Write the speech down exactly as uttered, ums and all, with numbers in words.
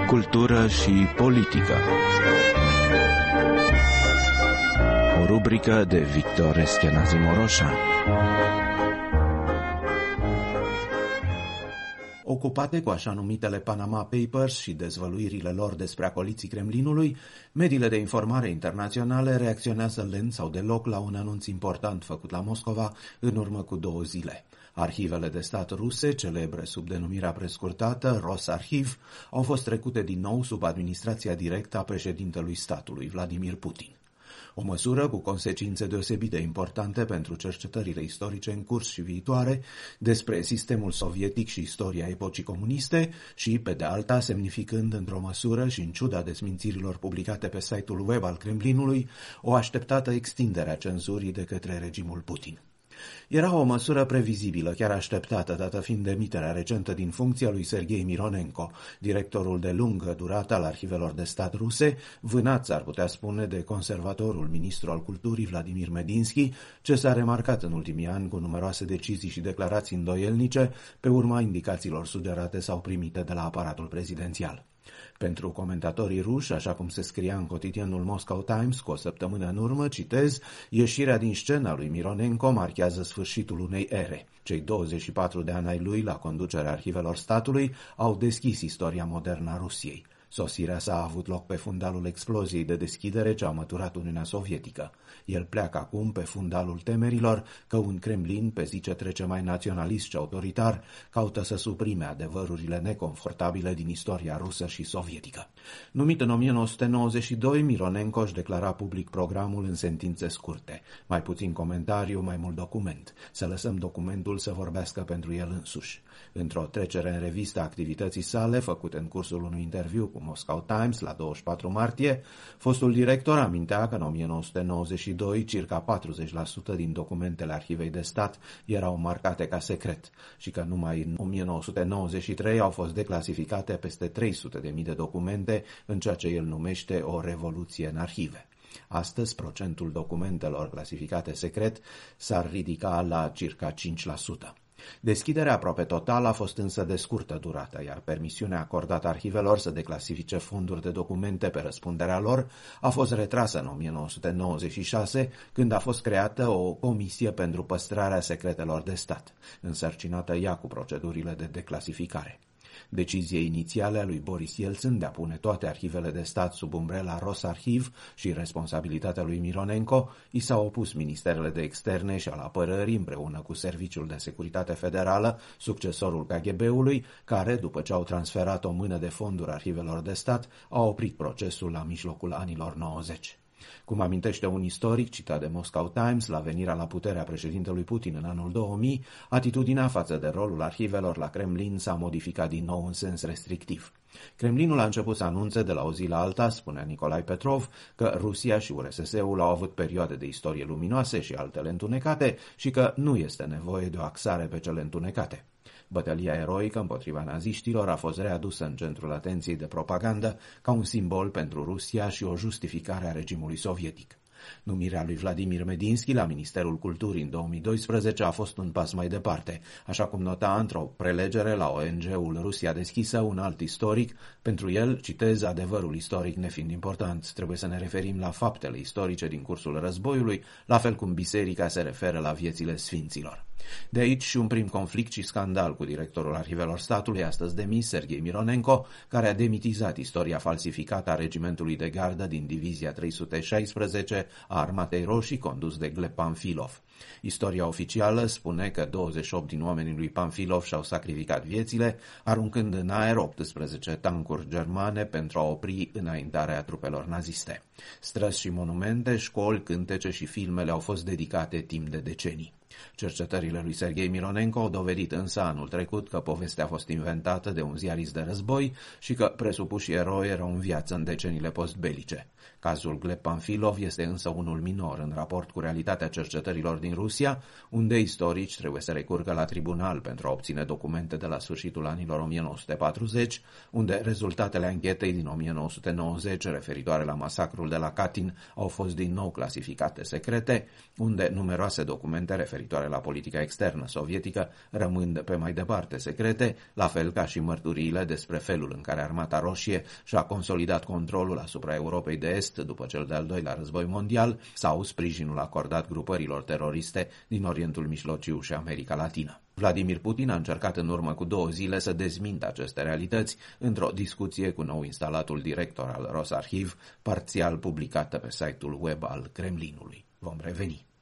Cultură și politică. O rubrică de Victor Eschenazi Moroșan. Ocupate cu așa numitele Panama Papers și dezvăluirile lor despre acoliții Kremlinului, mediile de informare internaționale reacționează lent sau deloc la un anunț important făcut la Moscova în urmă cu două zile. Arhivele de stat ruse, celebre sub denumirea prescurtată Rosarhiv, au fost trecute din nou sub administrația directă a președintelui statului, Vladimir Putin. O măsură cu consecințe deosebit de importante pentru cercetările istorice în curs și viitoare despre sistemul sovietic și istoria epocii comuniste și, pe de alta, semnificând într-o măsură și în ciuda desmințirilor publicate pe site-ul web al Kremlinului, o așteptată extindere a cenzurii de către regimul Putin. Era o măsură previzibilă, chiar așteptată, dată fiind demiterea recentă din funcția lui Serghei Mironenko, directorul de lungă durată al arhivelor de stat ruse, vânat, s-ar putea spune, de conservatorul ministru al culturii Vladimir Medinski, ce s-a remarcat în ultimii ani cu numeroase decizii și declarații îndoielnice pe urma indicațiilor sugerate sau primite de la aparatul prezidențial. Pentru comentatorii ruși, așa cum se scria în cotidianul Moscow Times cu o săptămână în urmă, citez, ieșirea din scena lui Mironenko marchează sfârșitul unei ere. Cei douăzeci și patru de ani ai lui la conducerea arhivelor statului au deschis istoria modernă a Rusiei. Sosirea sa a avut loc pe fundalul exploziei de deschidere ce a măturat Uniunea Sovietică. El pleacă acum pe fundalul temerilor că un Kremlin, pe zi ce trece mai naționalist și autoritar, caută să suprime adevărurile neconfortabile din istoria rusă și sovietică. Numit în o mie nouă sute nouăzeci și doi, Mironenko își declara public programul în sentințe scurte. Mai puțin comentariu, mai mult document. Să lăsăm documentul să vorbească pentru el însuși. Într-o trecere în revistă a activității sale, făcute în cursul unui interviu cu Moscow Times la douăzeci și patru martie, fostul director amintea că în o mie nouă sute nouăzeci și doi circa patruzeci la sută din documentele arhivei de stat erau marcate ca secret și că numai în o mie nouă sute nouăzeci și trei au fost declasificate peste trei sute de mii de documente în ceea ce el numește o revoluție în arhive. Astăzi, procentul documentelor clasificate secret s-ar ridica la circa cinci la sută. Deschiderea aproape totală a fost însă de scurtă durată, iar permisiunea acordată arhivelor să declasifice fonduri de documente pe răspunderea lor a fost retrasă în o mie nouă sute nouăzeci și șase, când a fost creată o comisie pentru păstrarea secretelor de stat, însărcinată ea cu procedurile de declasificare. Deciziei inițiale a lui Boris Yeltsin de a pune toate arhivele de stat sub umbrela Rosarhiv și responsabilitatea lui Mironenko i s-au opus ministerele de externe și al apărării împreună cu Serviciul de Securitate Federală, succesorul K G B-ului, care, după ce au transferat o mână de fonduri arhivelor de stat, au oprit procesul la mijlocul anilor nouăzeci. Cum amintește un istoric citat de Moscow Times, la venirea la putere a președintelui Putin în anul două mii, atitudinea față de rolul arhivelor la Kremlin s-a modificat din nou în sens restrictiv. Kremlinul a început să anunțe de la o zi la alta, spunea Nicolae Petrov, că Rusia și U R S S-ul au avut perioade de istorie luminoase și altele întunecate și că nu este nevoie de o axare pe cele întunecate. Bătălia eroică împotriva naziștilor a fost readusă în centrul atenției de propagandă ca un simbol pentru Rusia și o justificare a regimului sovietic. Numirea lui Vladimir Medinski la Ministerul Culturii în două mii doisprezece a fost un pas mai departe, așa cum nota într-o prelegere la O N G-ul Rusia Deschisă un alt istoric. Pentru el, citez, adevărul istoric nefiind important, trebuie să ne referim la faptele istorice din cursul războiului, la fel cum biserica se referă la viețile sfinților. De aici și un prim conflict și scandal cu directorul arhivelor statului, astăzi demis, Serghei Mironenko, care a demitizat istoria falsificată a regimentului de gardă din divizia trei sute șaisprezece a Armatei Roșii, condus de Gleb Panfilov. Istoria oficială spune că douăzeci și opt din oamenii lui Panfilov și-au sacrificat viețile, aruncând în aer optsprezece tancuri germane pentru a opri înaintarea trupelor naziste. Străzi și monumente, școli, cântece și filmele au fost dedicate timp de decenii. Cercetările lui Serghei Mironenko au dovedit însă anul trecut că povestea a fost inventată de un ziarist de război și că presupușii eroi erau în viață în deceniile postbelice. Cazul Gleb Panfilov este însă unul minor în raport cu realitatea cercetărilor din Rusia, unde istorici trebuie să recurgă la tribunal pentru a obține documente de la sfârșitul anilor o mie nouă sute patruzeci, unde rezultatele anchetei din o mie nouă sute nouăzeci referitoare la masacrul de la Katyn au fost din nou clasificate secrete, unde numeroase documente referitoare la politica externă sovietică rămân pe mai departe secrete, la fel ca și mărturiile despre felul în care Armata Roșie și-a consolidat controlul asupra Europei de Est după cel de-al doilea război mondial sau sprijinul acordat grupărilor teroriste din Orientul Mijlociu și America Latină. Vladimir Putin a încercat în urmă cu două zile să dezmintă aceste realități într-o discuție cu nou instalatul director al Rosarhiv, parțial publicată pe site-ul web al Kremlinului. Vom reveni.